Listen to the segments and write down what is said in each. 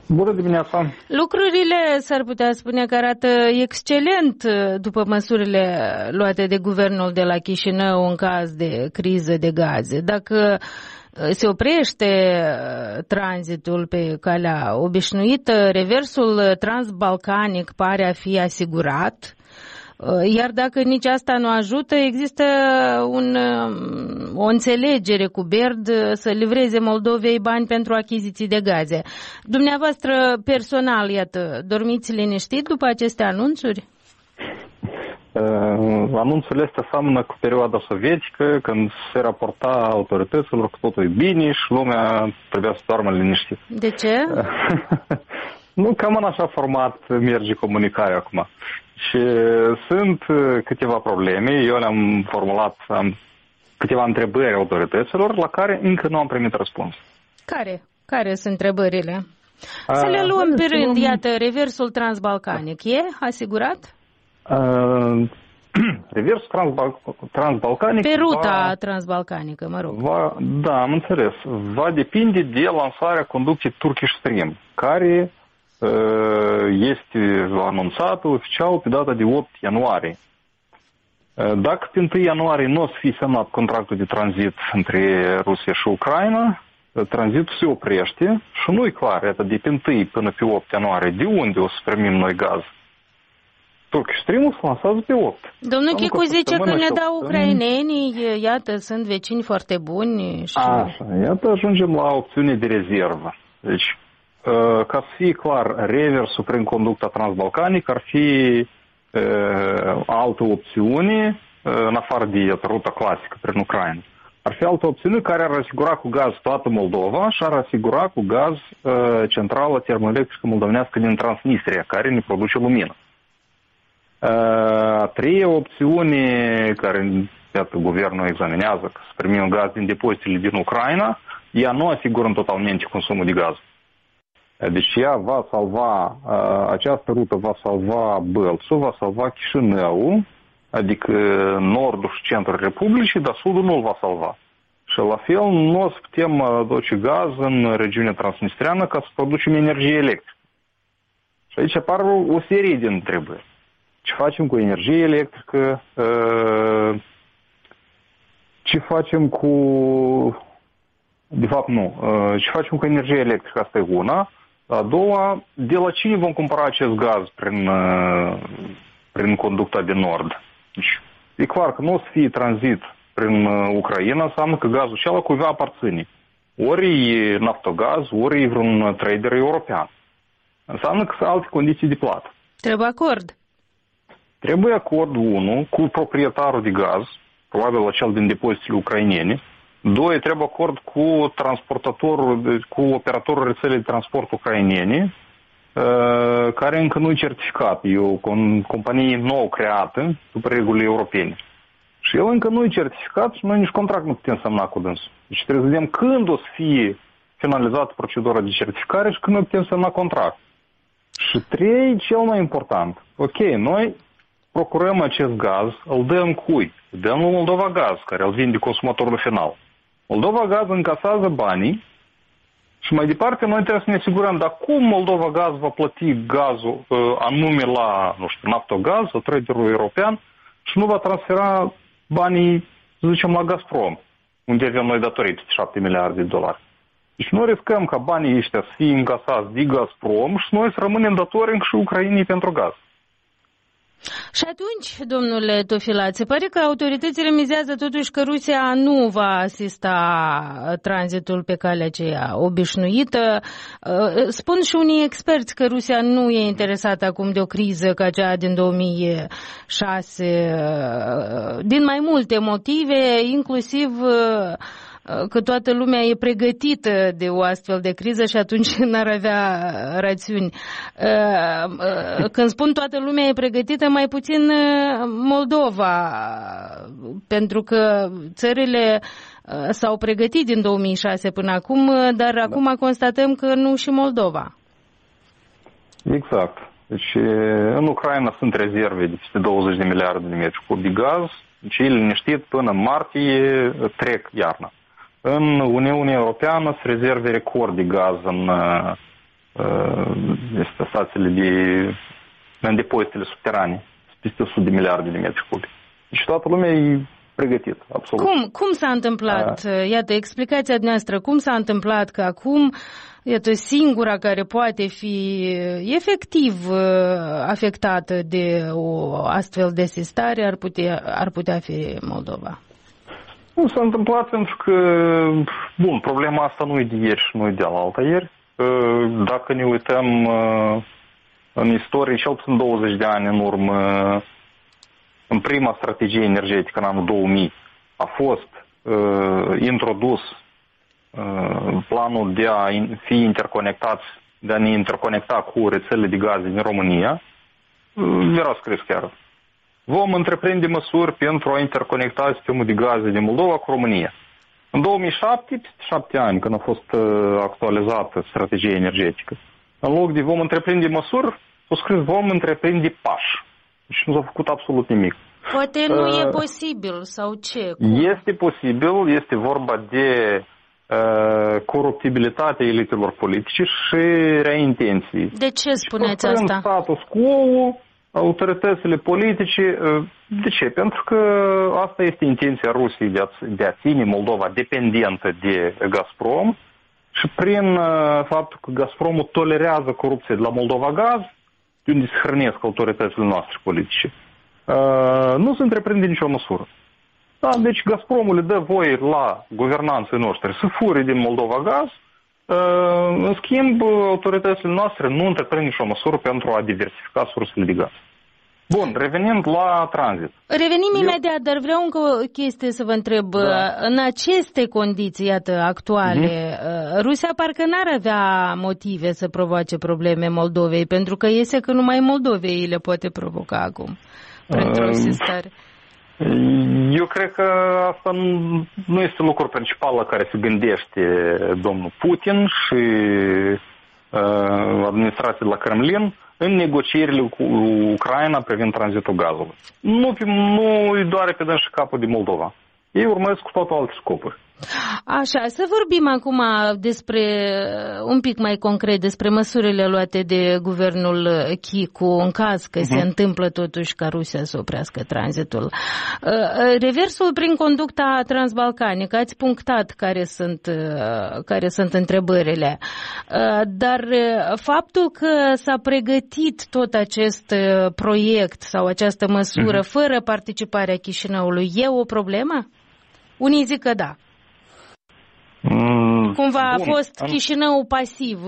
Bună dimineața! Lucrurile s-ar putea spune că arată excelent după măsurile luate de guvernul de la Chișinău în caz de criză de gaze. Dacă se oprește tranzitul pe calea obișnuită, reversul transbalcanic pare a fi asigurat. Iar dacă nici asta nu ajută, există o înțelegere cu BERD să livreze Moldovei bani pentru achiziții de gaze. Dumneavoastră, personal, iată, dormiți liniștit după aceste anunțuri? Anunțurile astea seamănă cu perioada sovietică, când se raporta autorităților că totul e bine și lumea trebuia să doarmă liniștit. De ce? Nu, cam în așa format merge comunicarea acum. Și sunt câteva probleme, eu le-am formulat, câteva întrebări autorităților la care încă nu am primit răspuns. Care sunt întrebările? Să le luăm pe rând, iată, reversul transbalcanic e asigurat? Reversul transbalcanic... Pe ruta transbalcanică, mă rog. Da, am înțeles. Va depinde de lansarea conducției Turkish Stream, care este anunțată oficial pe data de 8 ianuarie. Dacă pe 1 ianuarie nu o să fie semnat contractul de tranzit între Rusia și Ucraina, tranzitul se oprește și nu e clar, iată, de pe 1 până pe 8 ianuarie, de unde o să primim noi gaz. Turkish Stream-ul se lansează pe 8. Domnul Chicu zice că ne dau ucrainenii, iată, sunt vecini foarte buni. Și... Așa, iată, ajungem la opțiune de rezervă. Deci, ca să fie clar, reversul prin conducta transbalcanică ar fi altă opțiune, în afară de ruta clasică prin Ucraina. Ar fi altă opțiune care ar asigura cu gaz toată Moldova și ar asigura cu gaz centrala termoelectrică moldovenească din Transnistria, care ne produce lumină. A treia opțiune, care iată, guvernul examinează, că să primim gaz din depozitele din Ucraina, ea nu asigură totalmente consumul de gaz. Deci ea va salva, această rută va salva Bălțul, va salva Chișinăul, adică nordul și centrul Republicii, dar sudul nu-l va salva. Și la fel nu o să putem aduce gaz în regiunea transnistreană ca să producem energie electrică. Și aici apar o serie de întrebări. Ce facem cu energie electrică? Ce facem cu... De fapt, nu. Ce facem cu energie electrică? Asta e una. A doua, de la cine vom cumpăra acest gaz prin conducta de nord? Deci, e clar că nu o să fie tranzit prin Ucraina, înseamnă că gazul acela cuiva aparține. Ori e Naftogaz, ori e vreun trader european. Înseamnă că sunt alte condiții de plată. Trebuie acord. Trebuie acord, unu, cu proprietarul de gaz, probabil acel din depozitele ucrainene. Doi, trebuie acord cu transportatorul, cu operatorul rețelei de transport ucrainene, care încă nu e certificat. E o companie nouă creată, după regulile europene. Și el încă nu e certificat și noi nici contract nu putem semna cu dânsul. Deci trebuie să vedem când o să fie finalizată procedura de certificare și când noi putem semna contract. Și trei, cel mai important. Ok, noi procurăm acest gaz, îl dăm cui? Îl dăm lui Moldova Gaz, care îl vinde consumatorul final. Moldova Gaz încasează banii și mai departe noi trebuie să ne asigurăm, dar cum Moldova Gaz va plăti gazul anume la, nu știu, Naftogaz, la traderul european și nu va transfera banii, să zicem, la Gazprom, unde avem noi datorii de 7 miliarde de dolari. Deci noi riscăm ca banii ăștia să fie încasați de Gazprom și noi să rămânem datori încă și Ucrainei pentru gaz. Și atunci, domnule Tofilat, se pare că autoritățile mizează totuși că Rusia nu va asista tranzitul pe calea aceea obișnuită. Spun și unii experți că Rusia nu e interesată acum de o criză ca cea din 2006, din mai multe motive, inclusiv că toată lumea e pregătită de o astfel de criză și atunci n-ar avea rațiuni. Când spun toată lumea e pregătită, mai puțin Moldova, pentru că țările s-au pregătit din 2006 până acum, dar acum constatăm că nu și Moldova. Exact. Deci în Ucraina sunt rezerve de peste 20 de miliarde de metri cub de gaz, deci ei liniștit până în martie trec iarna. În Uniunea Europeană se rezerve record de gaz stațiile în depozitele subterane, peste 100 de miliarde de metri cubi. Deci toată lumea e pregătit, absolut. Cum s-a întâmplat? Iată, explicația noastră, cum s-a întâmplat că acum, iată, singura care poate fi efectiv afectată de o astfel de sistare ar putea fi Moldova? Nu s-a întâmplat pentru că, bun, problema asta nu e de ieri și nu e de alaltă ieri. Dacă ne uităm în istorie, cel puțin 20 de ani în urmă, în prima strategie energetică, în anul 2000, a fost introdus planul de a fi interconectați, de a ne interconecta cu rețelele de gaze din România. Era scris chiar. Vom întreprinde măsuri pentru a interconecta sistemul de gaze din Moldova cu România. În 2007, 7 ani, când a fost actualizată strategia energetică, în loc de vom întreprinde măsuri, s-a scris vom întreprinde pași. Și nu s-a făcut absolut nimic. Poate nu e posibil, sau ce? Este posibil, este vorba de coruptibilitatea elitelor politice și rea intenții. De ce spuneți asta? Status quo, autoritățile politice. De ce? Pentru că asta este intenția Rusiei de a ține Moldova dependentă de Gazprom și prin faptul că Gazpromul tolerează corupție de la Moldova Gaz, de unde se hrănesc autoritățile noastre politice, nu se întreprinde nicio măsură. Da, deci Gazpromul le dă voie la guvernanții noștri să fure din Moldova Gaz, în schimb autoritățile noastre nu întreprind nicio măsură pentru a diversifica sursele de gaz. Bun, revenind la tranzit. Revenim imediat, dar vreau încă o chestie să vă întreb. Da. În aceste condiții, iată, actuale, Rusia parcă n-ar avea motive să provoace probleme Moldovei, pentru că iese că numai Moldovei le poate provoca acum, printr-o sistare. Eu cred că asta nu este lucrul principal la care se gândește domnul Putin și administrația de la Kremlin în negocierile cu Ucraina privind tranzitul gazului. Nu îi doare pe dâns și capul de Moldova. Ei urmăresc cu totul alte scopuri. Așa, să vorbim acum un pic mai concret despre măsurile luate de guvernul Chicu în caz că se întâmplă totuși ca Rusia să oprească tranzitul. Reversul prin conducta transbalcanică, ați punctat care sunt întrebările, dar faptul că s-a pregătit tot acest proiect sau această măsură fără participarea Chișinăului e o problemă? Unii zic că da. Cumva a fost Chișinău pasiv,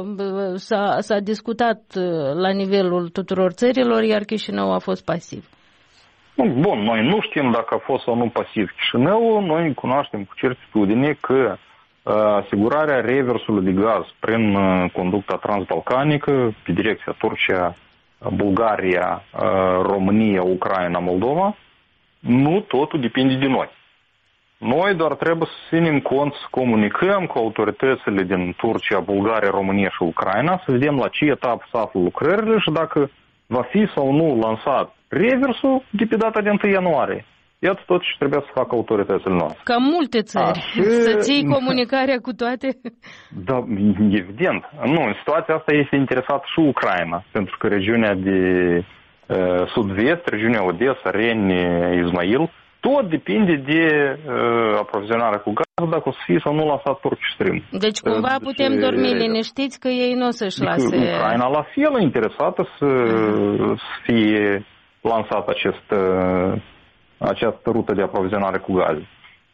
s-a discutat la nivelul tuturor țărilor, iar Chișinău a fost pasiv. Bun, noi nu știm dacă a fost sau nu pasiv Chișinău, noi cunoaștem cu certitudine că asigurarea reversului de gaz prin conducta transbalcanică, pe direcția Turcia, Bulgaria, România, Ucraina, Moldova, nu totul depinde de noi. Noi doar trebuie să ținem cont, să comunicăm cu autoritățile din Turcia, Bulgaria, România și Ucraina, să vedem la ce etapă se află lucrările și dacă va fi sau nu lansat reversul de pe data de 1 ianuarie. Iată tot ce trebuie să facă autoritățile noastre. Ca multe țări, să ții comunicarea cu toate. Da, evident. Nu, în situația asta este interesată și Ucraina, pentru că regiunea de sud-vest, regiunea Odessa, Reni, Izmail, tot depinde de aprovizionarea cu gaz, dacă o să fie sau nu lansat Turkish Stream. Deci cumva putem dormi liniștiți că ei nu o să-și lase... Ucraina la fel interesată să fie lansat această rută de aprovizionare cu gaze.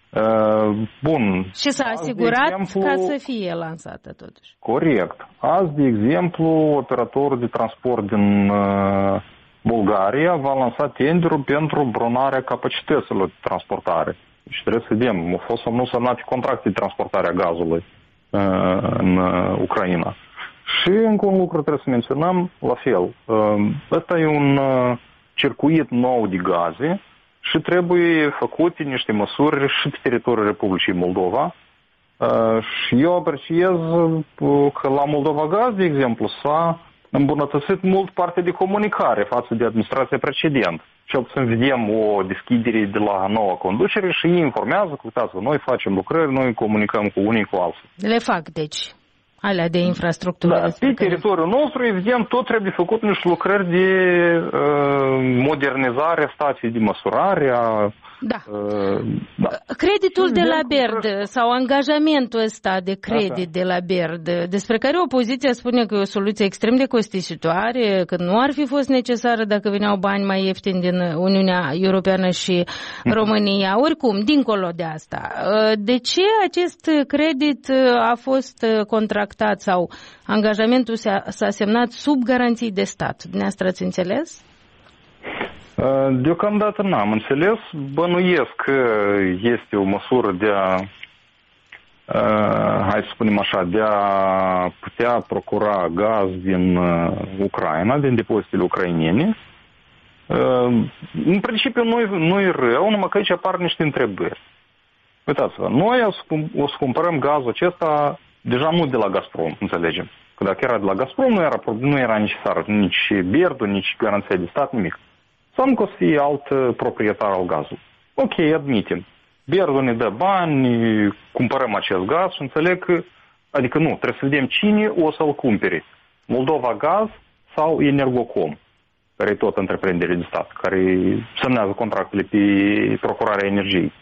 Bun. Și s-a asigurat ca să fie lansată totuși. Corect. Azi, de exemplu, operatorul de transport din Bulgaria va lansa tenderul pentru bronarea capacităților de transportare. Și trebuie să vedem, au fost sau nu semnate contracte de transportare a gazului în Ucraina. Și încă un lucru trebuie să menționăm, la fel. Ăsta e un circuit nou de gaze și trebuie făcute niște măsuri și pe teritoriul Republicii Moldova. Și eu apreciez că la Moldova Gaz, de exemplu, s-a îmbunătățit mult partea de comunicare față de administrația precedentă. Cel puțin vedem o deschidere de la noua conducere și ei informează că, uitați, noi facem lucrări, noi comunicăm cu unii cu alții. Le fac, deci. alea de infrastructură. Da, pe teritoriul nostru, evident, tot trebuie făcut niște lucrări de modernizare a stației de măsurare, da. Creditul de la BERD sau angajamentul ăsta de credit de la BERD, despre care opoziția spune că e o soluție extrem de costisitoare, că nu ar fi fost necesară dacă veneau bani mai ieftini din Uniunea Europeană și România. Oricum, dincolo de asta, de ce acest credit a fost contractat sau angajamentul s-a semnat sub garanții de stat? Dumneavoastră ați înțeles? Deocamdată n-am înțeles. Bănuiesc că este o măsură de a, hai să spunem așa, de a putea procura gaz din Ucraina, din depozitele ucrainene. În principiu nu e rău, numai că aici apar niște întrebări. Uitați-vă, noi o să cumpărăm gazul acesta deja nu de la Gazprom, înțelegem. Că dacă era de la Gazprom, nu era necesar nici BERD, nici garanția de stat, nimic. Sau că o să fie alt proprietar al gazului. Ok, admitem. BERD ne dă bani, cumpărăm acest gaz și înțeleg că, adică nu, trebuie să vedem cine o să-l cumpere. Moldova Gaz sau Energocom, care e tot întreprindere de stat, care semnează contractele pe procurarea energiei.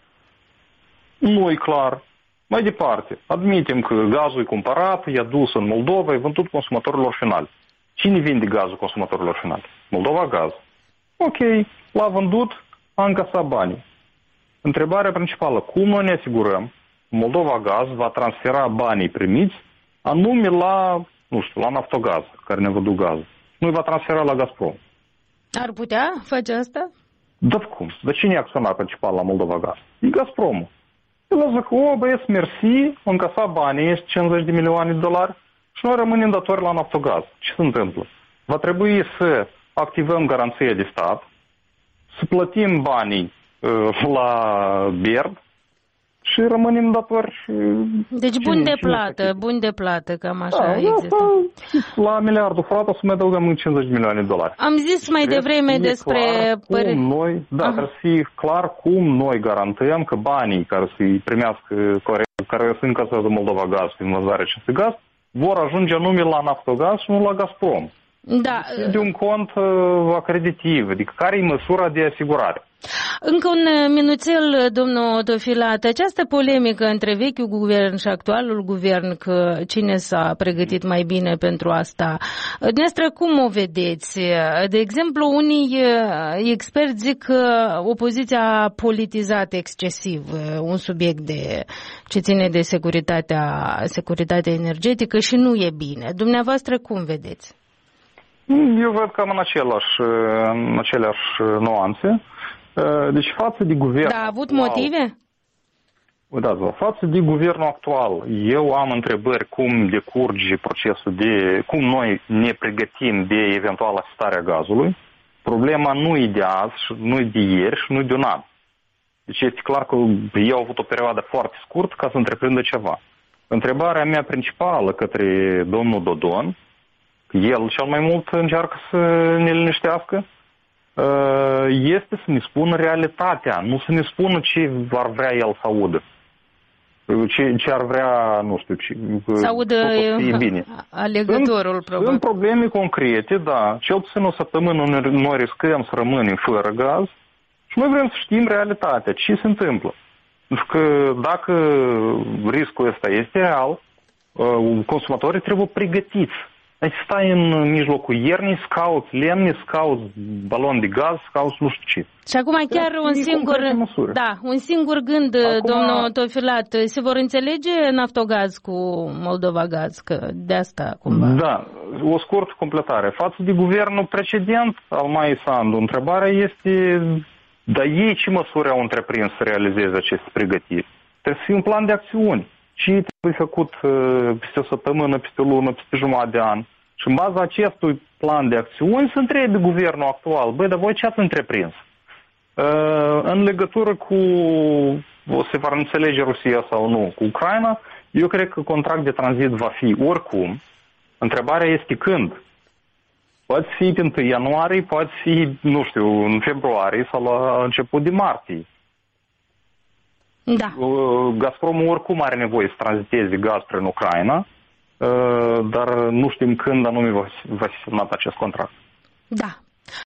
Nu e clar. Mai departe, admitem că gazul e cumpărat, e adus în Moldova, e vândut consumatorilor finali. Cine vinde gazul consumatorilor finali? Moldova Gaz. Ok, l-a vândut, a încasat banii. Întrebarea principală, cum noi ne asigurăm Moldova Gaz va transfera banii primiți anume la, nu știu, la Naftogaz, care ne vândut gazul. Nu îi va transfera la Gazprom. Ar putea face asta? Da, cum? Dar cine e acționar principal la Moldova Gaz? E Gazpromul. El a zis că, băieți, mersi, încasat banii, este 50 de milioane de dolari și noi rămânem datori la Naftogaz. Ce se întâmplă? Va trebui să activăm garanția de stat, să plătim banii la BERD și rămânem datori. Deci bun de plată, cam așa există. La miliardul frate o să mai adăugăm 50 de milioane de dolari. Am zis mai devreme despre... trebuie să fie clar cum noi garantăm că banii care să-i primească, care se încasează Moldova Gaz prin vânzarea acestui gaz, vor ajunge anume la Naftogaz și nu la Gazprom. Da. De un cont acreditiv, adică care e măsura de asigurare? Încă un minuțel, domnul Tofilat. Această polemică între vechiul guvern și actualul guvern, că cine s-a pregătit mai bine pentru asta, dumneavoastră cum o vedeți? De exemplu, unii experți zic că opoziția a politizat excesiv un subiect ce ține de securitatea energetică și nu e bine. Dumneavoastră cum vedeți? Eu văd cam în aceleași nuanțe. Deci față de guvernul a avut motive? Uitați-vă, față de guvernul actual, eu am întrebări cum decurge procesul cum noi ne pregătim de eventuală asistarea gazului. Problema nu e de azi, nu e de ieri și nu e de un an. Deci este clar că ei au avut o perioadă foarte scurtă ca să întreprindă ceva. Întrebarea mea principală către domnul Dodon, el cel mai mult încearcă să ne liniștească, este să ne spună realitatea, nu să ne spună ce ar vrea el să audă. Ce ar vrea, nu știu, să audă bine. Alegătorul, probabil. Sunt probleme concrete, da. Cel puțin o săptămână noi riscăm să rămânem fără gaz și noi vrem să știm realitatea, ce se întâmplă. Pentru că dacă riscul ăsta este real, consumatorii trebuie pregătiți. Deci stai în mijlocul iernii, scauți lemne, scauți balon de gaz, scauți nu știu ce. Și acum chiar un singur gând, domnul Tofilat, se vor înțelege Naftogaz cu Moldova Gaz, că de asta cumva. Da, o scurtă completare. Față de guvernul precedent al Maii Sandu, întrebarea este, dar ei ce măsuri au întreprins să realizeze aceste pregătiri? Trebuie să fie un plan de acțiuni. Ce trebuie făcut peste o săptămână, peste o lună, peste jumătate de an. Și în baza acestui plan de acțiuni se întrebe guvernul actual, băi, dar voi ce ați întreprins? În legătură cu se va înțelege Rusia sau nu cu Ucraina, eu cred că contract de tranzit va fi oricum. Întrebarea este când. Poate fi pe 1 ianuarie, poate fi, nu știu, în februarie sau la început de martie. Da. Gazpromul oricum are nevoie să tranziteze gaz prin Ucraina. dar nu știm când anume va fi semnat acest contract. Da,